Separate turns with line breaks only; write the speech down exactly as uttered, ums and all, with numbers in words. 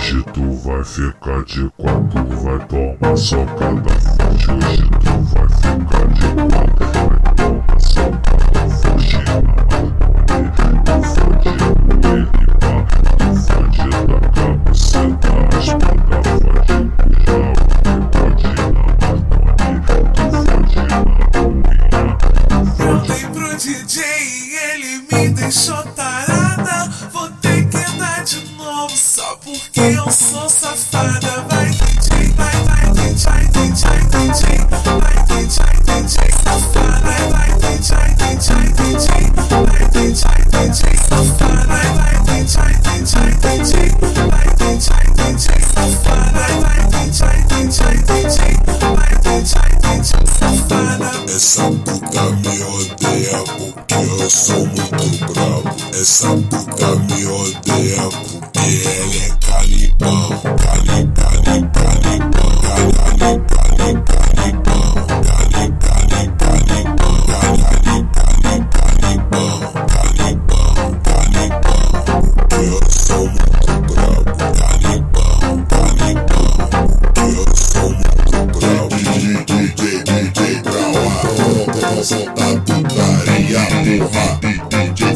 Hoje tu vai ficar de quatro, vai tomar socada forte. Hoje tu vai ficar de quatro, vai tomar socada forte na maconha. Tu fode com ele, pá, tu fode da cabuceta, raspada, fode com já o bigode na maconha. Tu fode na unha, tu
Eu
fode.
dei pro D J e ele me deixou tarada. Vou ter que dar de novo só porque eu sou safada. Vai D J, vai, vai D J, D J, D J, vai D J, D J safada. Vai D J, D J, D J, vai D J, D J safada. Vai D J, D J, D J, vai D J, D J safada. Vai D J, D J, D J, vai D J, D J safada.
Essa puta me odeia porque eu sou muito bravo. Essa puta me odeia porque ela é calibão. Cali, cali, calibão. Cali, cali, calibão. Cali, cali, calibão. Cali, cali, calibão. Calibão, calibão. Porque eu sou muito bravo. Calibão, calibão. Porque eu sou muito bravo. D J, D J Brau, a solta putaria, porra. D J